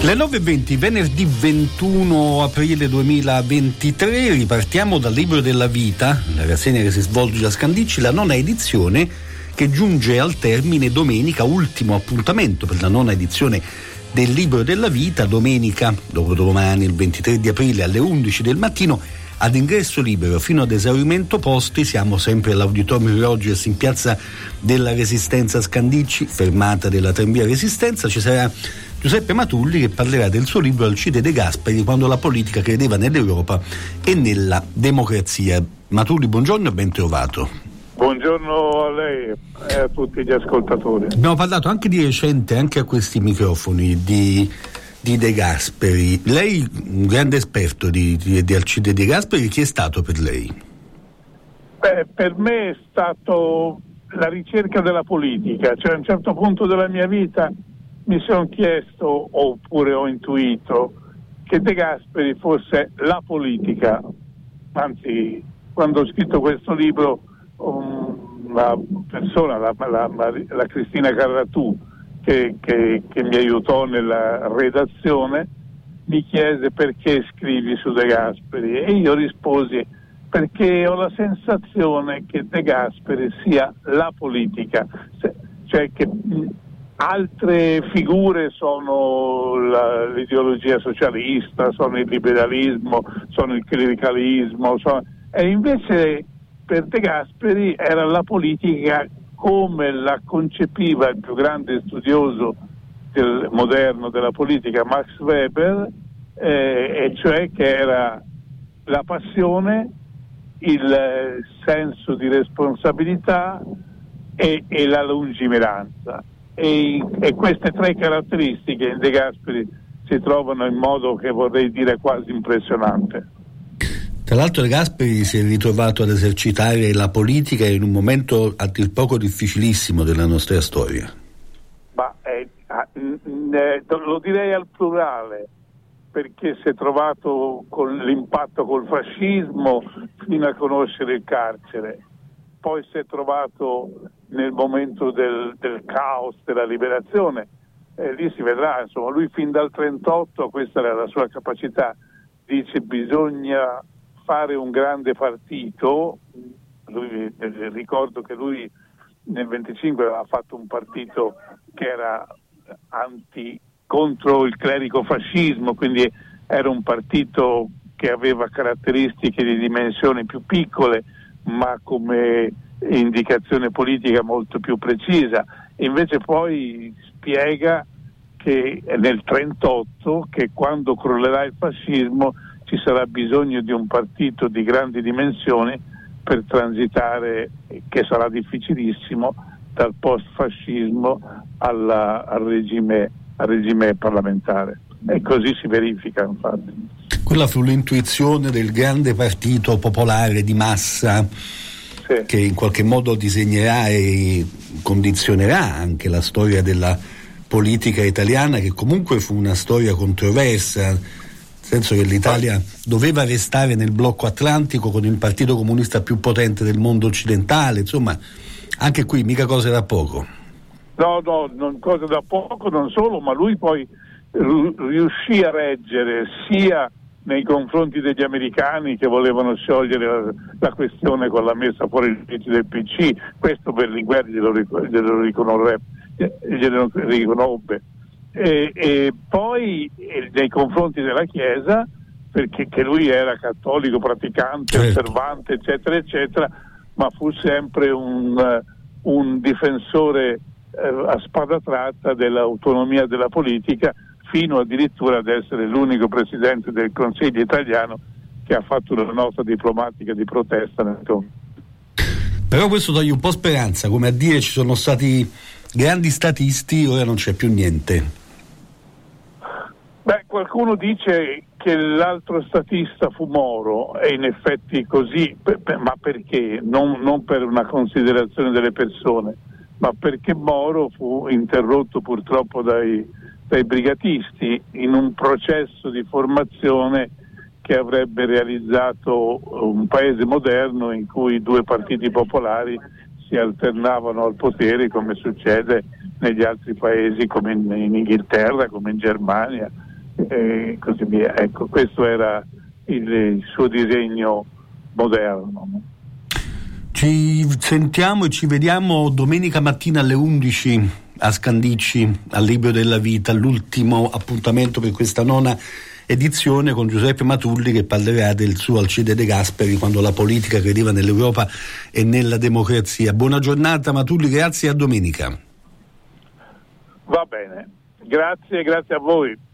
Le 9:20, venerdì 21 aprile 2023, ripartiamo dal Libro della Vita, la rassegna che si svolge a Scandicci, la nona edizione che giunge al termine domenica, ultimo appuntamento per la nona edizione del Libro della Vita, domenica, dopodomani, il 23 di aprile alle 11 del mattino, ad ingresso libero fino ad esaurimento posti. Siamo sempre all'Auditorium Rogers in piazza della Resistenza Scandicci, fermata della tranvia Resistenza. Ci sarà Giuseppe Matulli che parlerà del suo libro Alcide De Gasperi, quando la politica credeva nell'Europa e nella democrazia. Matulli, buongiorno e ben trovato. Buongiorno a lei e a tutti gli ascoltatori. Abbiamo parlato anche di recente, anche a questi microfoni, di De Gasperi. Lei, un grande esperto di Alcide De Gasperi, chi è stato per lei? Per me è stato la ricerca della politica, cioè a un certo punto della mia vita mi sono chiesto, oppure ho intuito, che De Gasperi fosse la politica. Anzi, quando ho scritto questo libro, una persona, la Cristina Carratù, che mi aiutò nella redazione, mi chiese perché scrivi su De Gasperi, e io risposi perché ho la sensazione che De Gasperi sia la politica, cioè che altre figure sono l'ideologia socialista, sono il liberalismo, sono il clericalismo, e invece per De Gasperi era la politica come la concepiva il più grande studioso moderno della politica, Max Weber, e cioè che era la passione, il senso di responsabilità e la lungimiranza. E queste tre caratteristiche in De Gasperi si trovano in modo che vorrei dire quasi impressionante. Tra l'altro De Gasperi si è ritrovato ad esercitare la politica in un momento a dir poco difficilissimo della nostra storia. Ma lo direi al plurale, perché si è trovato con l'impatto col fascismo fino a conoscere il carcere, poi si è trovato nel momento del caos, della liberazione, lì si vedrà, insomma, lui fin dal 1938, questa era la sua capacità, dice bisogna fare un grande partito. Ricordo che lui nel 1925 aveva fatto un partito che era contro il clericofascismo, quindi era un partito che aveva caratteristiche di dimensioni più piccole, ma come indicazione politica molto più precisa. Invece poi spiega che nel 1938, che quando crollerà il fascismo ci sarà bisogno di un partito di grandi dimensioni per transitare, che sarà difficilissimo, dal post-fascismo al regime parlamentare. E così si verifica, infatti. Quella fu l'intuizione del grande partito popolare di massa, sì, che in qualche modo disegnerà e condizionerà anche la storia della politica italiana, che comunque fu una storia controversa, nel senso che l'Italia doveva restare nel blocco atlantico con il partito comunista più potente del mondo occidentale, insomma anche qui mica cose da poco. No, non cose da poco, non solo, ma lui poi riuscì a reggere sia nei confronti degli americani che volevano sciogliere la questione con la messa fuori legge del PC, questo Berlinguer glielo riconobbe, e poi nei confronti della Chiesa, perché che lui era cattolico, praticante, certo, osservante, eccetera, eccetera, ma fu sempre un difensore a spada tratta dell'autonomia della politica, fino addirittura ad essere l'unico presidente del Consiglio italiano che ha fatto una nota diplomatica di protesta nel Congo. Però questo toglie un po' speranza, come a dire ci sono stati grandi statisti, ora non c'è più niente. Qualcuno dice che l'altro statista fu Moro, e in effetti così, ma perché? Non per una considerazione delle persone, ma perché Moro fu interrotto purtroppo dai brigatisti in un processo di formazione che avrebbe realizzato un paese moderno in cui due partiti popolari si alternavano al potere, come succede negli altri paesi, come in Inghilterra, come in Germania, e così via. Ecco, questo era il suo disegno moderno. Ci sentiamo e ci vediamo domenica mattina alle 11 a Scandicci, al Libro della Vita, l'ultimo appuntamento per questa 9ª edizione con Giuseppe Matulli, che parlerà del suo Alcide De Gasperi, quando la politica credeva nell'Europa e nella democrazia. Buona giornata Matulli, grazie, a domenica. Va bene, grazie a voi.